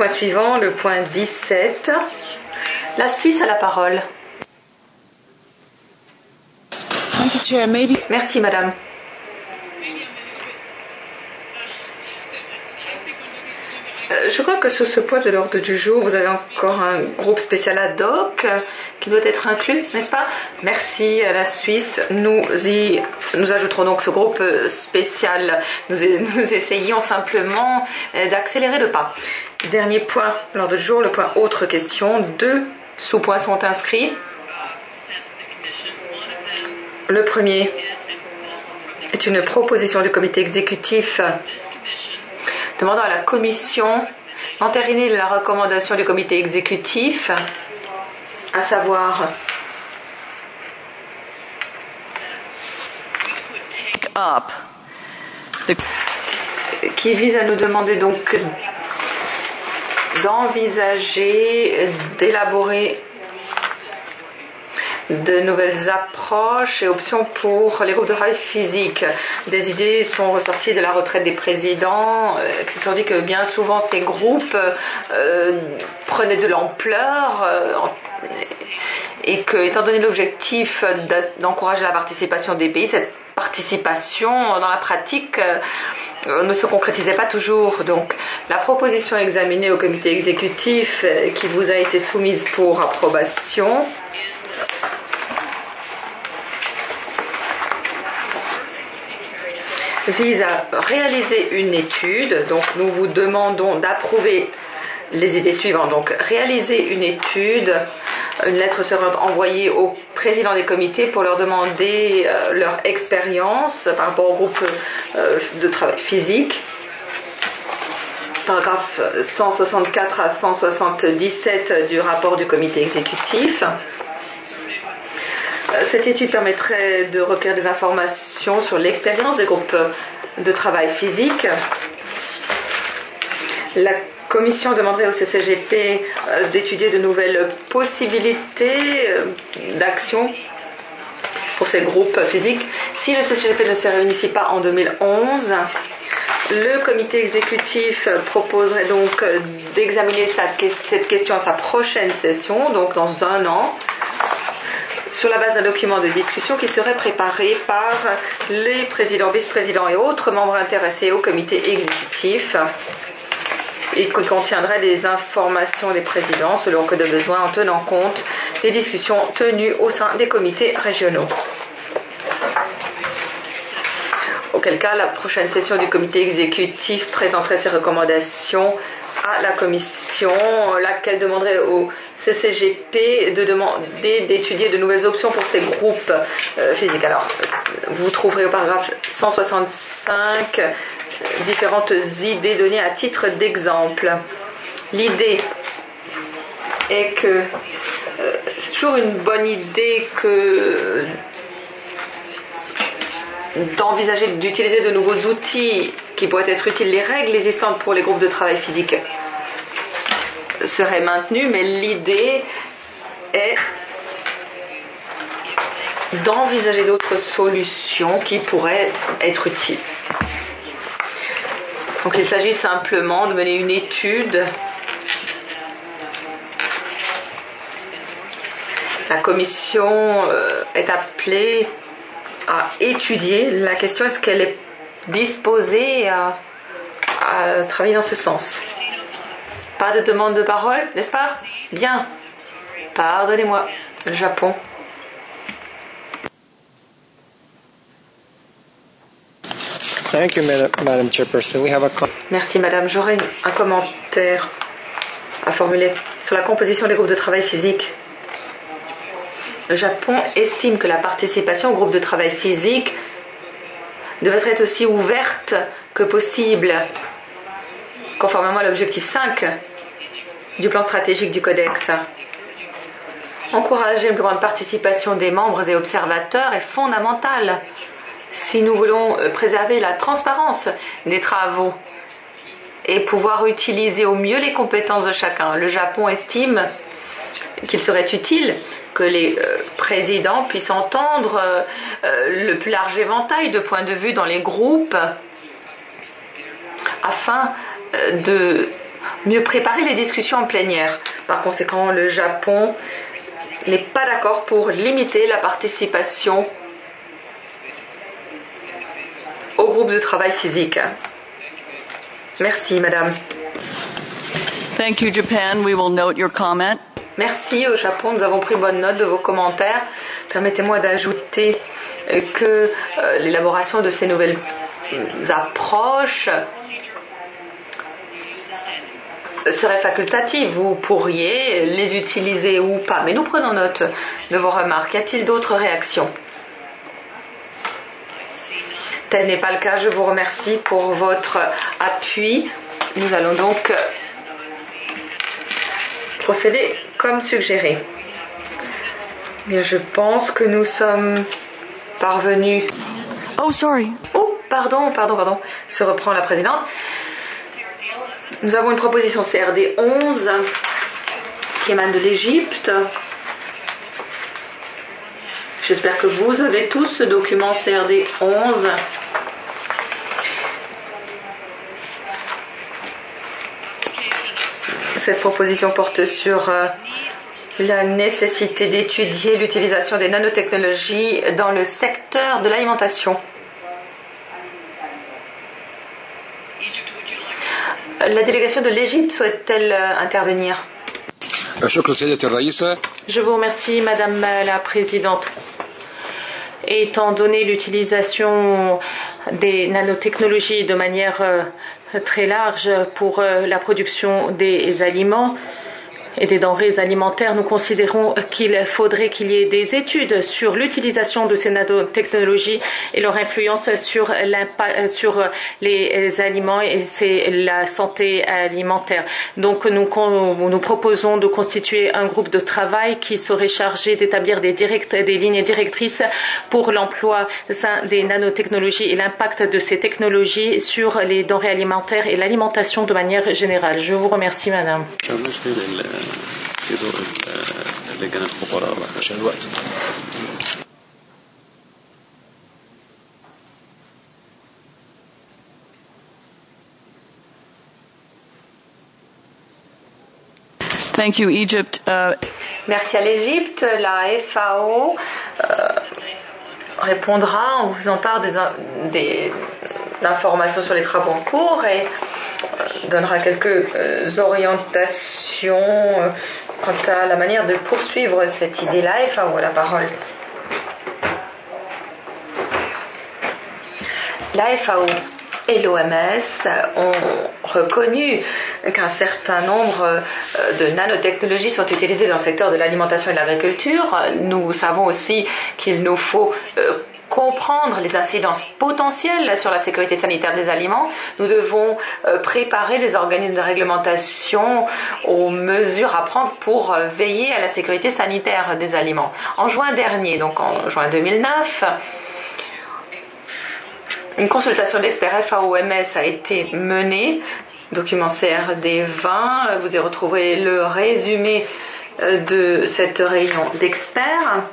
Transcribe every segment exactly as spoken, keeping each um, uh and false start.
point suivant, le point dix-sept. La Suisse a la parole. Merci, madame. Je crois que sur ce point de l'ordre du jour, vous avez encore un groupe spécial ad hoc qui doit être inclus, n'est-ce pas? Merci à la Suisse. Nous y, nous ajouterons donc ce groupe spécial. Nous, nous essayons simplement d'accélérer le pas. Dernier point de l'ordre du jour, le point autre question. Deux sous-points sont inscrits. Le premier est une proposition du comité exécutif demandant à la Commission d'entériner la recommandation du comité exécutif, à savoir up the... qui vise à nous demander donc d'envisager, d'élaborer de nouvelles approches et options pour les groupes de travail physique. Des idées sont ressorties de la retraite des présidents, euh, qui se sont dit que bien souvent ces groupes euh, prenaient de l'ampleur euh, et que, étant donné l'objectif d'encourager la participation des pays, cette participation dans la pratique euh, ne se concrétisait pas toujours. Donc la proposition examinée au comité exécutif euh, qui vous a été soumise pour approbation vise à réaliser une étude. Donc nous vous demandons d'approuver les idées suivantes. Donc réaliser une étude. Une lettre sera envoyée aux présidents des comités pour leur demander euh, leur expérience par rapport au groupe euh, de travail physique. Paragraphe cent soixante-quatre à cent soixante-dix-sept du rapport du comité exécutif. Cette étude permettrait de recueillir des informations sur l'expérience des groupes de travail physique. La Commission demanderait au C C G P d'étudier de nouvelles possibilités d'action pour ces groupes physiques. Si le C C G P ne se réunissait pas en deux mille onze, le comité exécutif proposerait donc d'examiner cette question à sa prochaine session, donc dans un an, sur la base d'un document de discussion qui serait préparé par les présidents, vice-présidents et autres membres intéressés au comité exécutif et qui contiendrait des informations des présidents selon que de besoin en tenant compte des discussions tenues au sein des comités régionaux. Auquel cas, la prochaine session du comité exécutif présenterait ses recommandations à la commission, laquelle demanderait au C C G P de demander d'étudier de nouvelles options pour ces groupes euh, physiques. Alors, vous trouverez au paragraphe cent soixante-cinq euh, différentes idées données à titre d'exemple. L'idée est que euh, c'est toujours une bonne idée que d'envisager d'utiliser de nouveaux outils qui pourraient être utiles. Les règles existantes pour les groupes de travail physique seraient maintenues, mais l'idée est d'envisager d'autres solutions qui pourraient être utiles. Donc il s'agit simplement de mener une étude. La commission est appelée à étudier la question, est-ce qu'elle est disposée à, à travailler dans ce sens. Pas de demande de parole, n'est-ce pas? Bien. Pardonnez-moi, le Japon. Thank you, Madam Chairperson. We have a... Merci, Madame. J'aurais un commentaire à formuler sur la composition des groupes de travail physique. Le Japon estime que la participation au groupe de travail physique devrait être aussi ouverte que possible, conformément à l'objectif cinq du plan stratégique du Codex. Encourager une plus grande participation des membres et observateurs est fondamental si nous voulons préserver la transparence des travaux et pouvoir utiliser au mieux les compétences de chacun. Le Japon estime qu'il serait utile que les euh, présidents puissent entendre euh, euh, le plus large éventail de points de vue dans les groupes afin euh, de mieux préparer les discussions en plénière. Par conséquent, le Japon n'est pas d'accord pour limiter la participation au groupe de travail physique. Merci, madame. Thank you, Japan. We will note your comment. Merci au Japon, nous avons pris bonne note de vos commentaires. Permettez-moi d'ajouter que euh, l'élaboration de ces nouvelles approches serait facultative. Vous pourriez les utiliser ou pas, mais nous prenons note de vos remarques. Y a-t-il d'autres réactions? Tel n'est pas le cas. Je vous remercie pour votre appui. Nous allons donc procéder comme suggéré. Bien, je pense que nous sommes parvenus. Oh, sorry. Oh, pardon, pardon, pardon. Se reprend la présidente. Nous avons une proposition C R D onze qui émane de l'Égypte. J'espère que vous avez tous ce document C R D onze. Cette proposition porte sur euh, la nécessité d'étudier l'utilisation des nanotechnologies dans le secteur de l'alimentation. La délégation de l'Égypte souhaite-t-elle euh, intervenir? Je vous remercie, Madame la Présidente. Étant donné l'utilisation des nanotechnologies de manière euh, très large pour euh, la production des aliments et des denrées alimentaires, nous considérons qu'il faudrait qu'il y ait des études sur l'utilisation de ces nanotechnologies et leur influence sur l'impact sur les aliments et c'est la santé alimentaire. Donc nous, nous proposons de constituer un groupe de travail qui serait chargé d'établir des, direct, des lignes directrices pour l'emploi des nanotechnologies et l'impact de ces technologies sur les denrées alimentaires et l'alimentation de manière générale. Je vous remercie, Madame. لجنة الخبراء عشان الوقت. Thank you, Egypt. Uh... Merci à l'Égypte. La F A O euh, répondra en vous faisant part des, des informations sur les travaux en cours et euh, donnera quelques euh, orientations euh, quant à la manière de poursuivre cette idée. La F A O a la parole. La F A O et l'O M S ont reconnu qu'un certain nombre de nanotechnologies sont utilisées dans le secteur de l'alimentation et de l'agriculture. Nous savons aussi qu'il nous faut comprendre les incidences potentielles sur la sécurité sanitaire des aliments. Nous devons préparer les organismes de réglementation aux mesures à prendre pour veiller à la sécurité sanitaire des aliments. En juin dernier, donc en juin deux mille neuf, une consultation d'experts F A O M S a été menée, document C R D vingt, vous y retrouverez le résumé de cette réunion d'experts.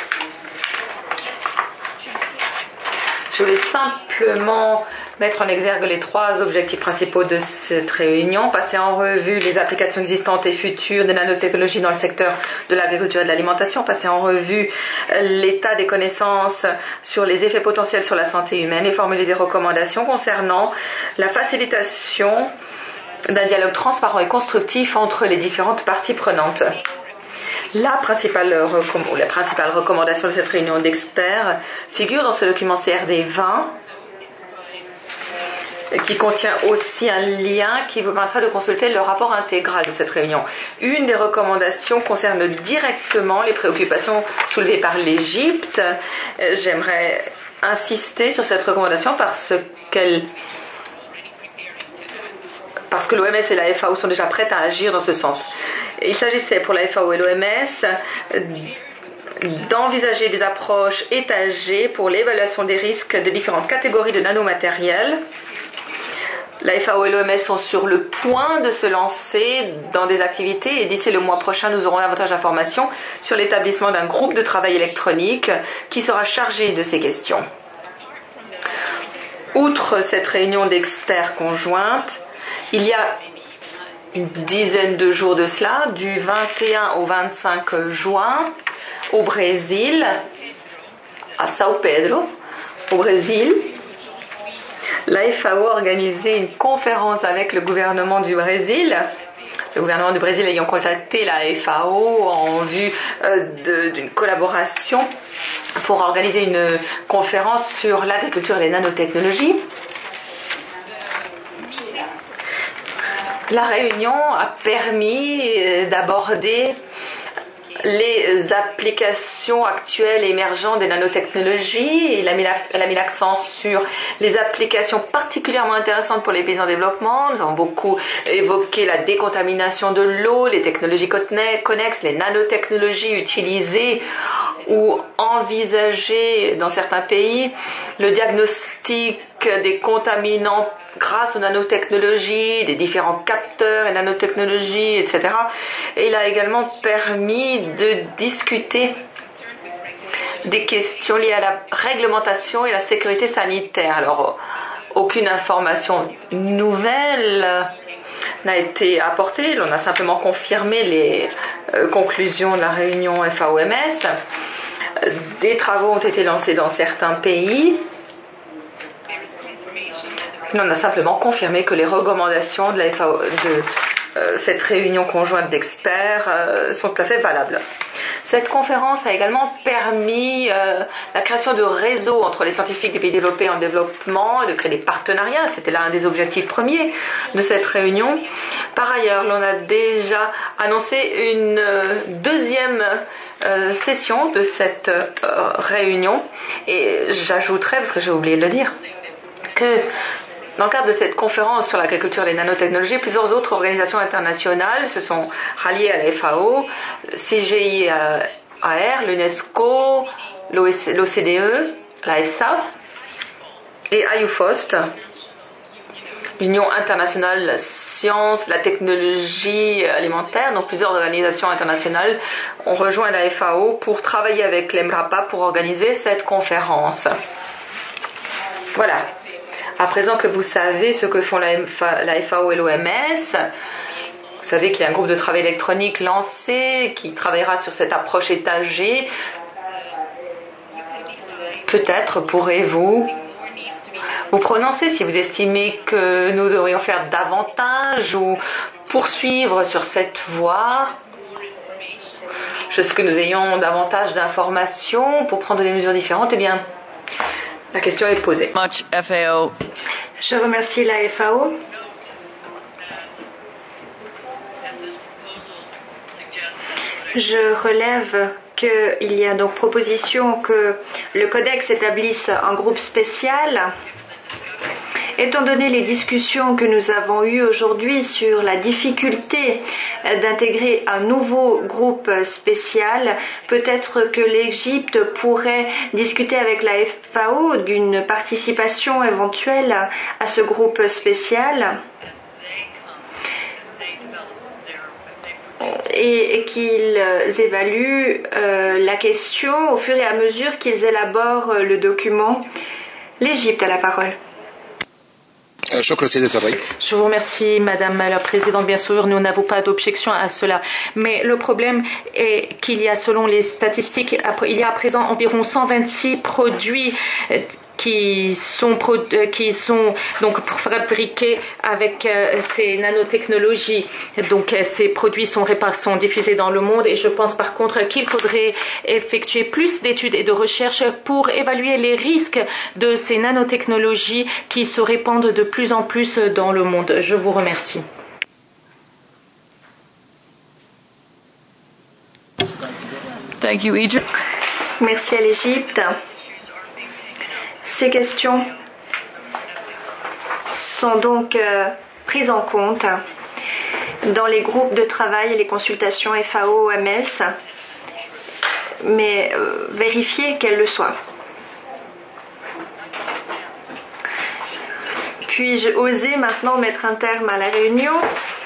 Je voulais simplement mettre en exergue les trois objectifs principaux de cette réunion, passer en revue les applications existantes et futures des nanotechnologies dans le secteur de l'agriculture et de l'alimentation, passer en revue l'état des connaissances sur les effets potentiels sur la santé humaine et formuler des recommandations concernant la facilitation d'un dialogue transparent et constructif entre les différentes parties prenantes. La principale, recomm- la principale recommandation de cette réunion d'experts figure dans ce document C R D vingt qui contient aussi un lien qui vous permettra de consulter le rapport intégral de cette réunion. Une des recommandations concerne directement les préoccupations soulevées par l'Égypte. J'aimerais insister sur cette recommandation parce qu'elle parce que l'O M S et la F A O sont déjà prêtes à agir dans ce sens. Il s'agissait pour la F A O et l'O M S d'envisager des approches étagées pour l'évaluation des risques de différentes catégories de nanomatériels. La F A O et l'O M S sont sur le point de se lancer dans des activités et d'ici le mois prochain, nous aurons davantage d'informations sur l'établissement d'un groupe de travail électronique qui sera chargé de ces questions. Outre cette réunion d'experts conjointe, il y a une dizaine de jours de cela, du vingt et un au vingt-cinq juin, au Brésil, à São Pedro, au Brésil. La F A O a organisé une conférence avec le gouvernement du Brésil. Le gouvernement du Brésil ayant contacté la F A O en vue euh, d'une collaboration pour organiser une conférence sur l'agriculture et les nanotechnologies. La réunion a permis d'aborder les applications actuelles et émergentes des nanotechnologies. Elle a mis, la, elle a mis l'accent sur les applications particulièrement intéressantes pour les pays en développement. Nous avons beaucoup évoqué la décontamination de l'eau, les technologies connexes, les nanotechnologies utilisées ou envisagées dans certains pays, le diagnostic des contaminants grâce aux nanotechnologies, des différents capteurs et nanotechnologies, et cetera. Et il a également permis de discuter des questions liées à la réglementation et la sécurité sanitaire. Alors, aucune information nouvelle n'a été apportée. On a simplement confirmé les euh, conclusions de la réunion F A O M S. Des travaux ont été lancés dans certains pays. On a simplement confirmé que les recommandations de la F A O, de euh, cette réunion conjointe d'experts euh, sont tout à fait valables. Cette conférence a également permis euh, la création de réseaux entre les scientifiques des pays développés en développement et de créer des partenariats. C'était l'un des objectifs premiers de cette réunion. Par ailleurs, l'on a déjà annoncé une euh, deuxième euh, session de cette euh, réunion. Et j'ajouterai, parce que j'ai oublié de le dire, que dans le cadre de cette conférence sur l'agriculture et les nanotechnologies, plusieurs autres organisations internationales se sont ralliées à la F A O, C G I A R, l'UNESCO, l'O C D E, la E F S A et IUFOST, l'Union internationale de la science, la technologie alimentaire. Donc plusieurs organisations internationales ont rejoint la F A O pour travailler avec l'EMRAPA pour organiser cette conférence. Voilà. À présent que vous savez ce que font la F A O et l'O M S, vous savez qu'il y a un groupe de travail électronique lancé qui travaillera sur cette approche étagée. Peut-être pourrez-vous vous prononcer si vous estimez que nous devrions faire davantage ou poursuivre sur cette voie. Jusqu'à ce que nous ayons davantage d'informations pour prendre des mesures différentes, eh bien, la question est posée. Much F A O. Je remercie la F A O. Je relève qu'il y a donc proposition que le Codex établisse un groupe spécial. Étant donné les discussions que nous avons eues aujourd'hui sur la difficulté d'intégrer un nouveau groupe spécial, peut-être que l'Égypte pourrait discuter avec la F A O d'une participation éventuelle à ce groupe spécial et qu'ils évaluent la question au fur et à mesure qu'ils élaborent le document. L'Égypte a la parole. Je vous remercie, Madame la Présidente. Bien sûr, nous n'avons pas d'objection à cela. Mais le problème est qu'il y a, selon les statistiques, il y a à présent environ cent vingt-six produits qui sont, qui sont donc fabriqués avec euh, ces nanotechnologies. Donc euh, ces produits sont, sont diffusés dans le monde et je pense par contre qu'il faudrait effectuer plus d'études et de recherches pour évaluer les risques de ces nanotechnologies qui se répandent de plus en plus dans le monde. Je vous remercie. Thank you, Egypt. Merci à l'Égypte. Ces questions sont donc euh, prises en compte dans les groupes de travail et les consultations F A O O M S, mais euh, vérifier qu'elles le soient. Puis-je oser maintenant mettre un terme à la réunion ?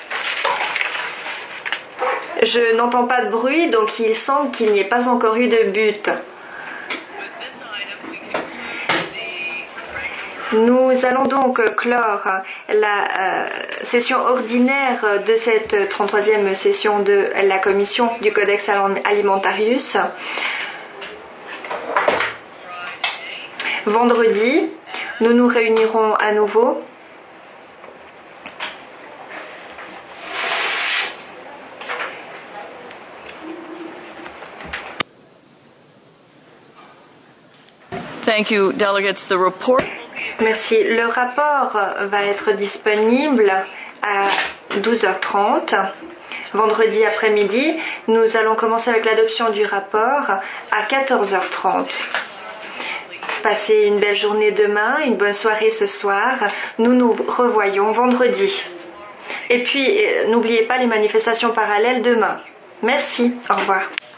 Je n'entends pas de bruit, donc il semble qu'il n'y ait pas encore eu de but. Nous allons donc clore la euh, session ordinaire de cette trente-troisième session de la Commission du Codex Alimentarius. Vendredi, nous nous réunirons à nouveau. Thank you, delegates. The report. Merci. Le rapport va être disponible à douze heures trente. Vendredi après-midi, nous allons commencer avec l'adoption du rapport à quatorze heures trente. Passez une belle journée demain, une bonne soirée ce soir. Nous nous revoyons vendredi. Et puis, n'oubliez pas les manifestations parallèles demain. Merci. Au revoir.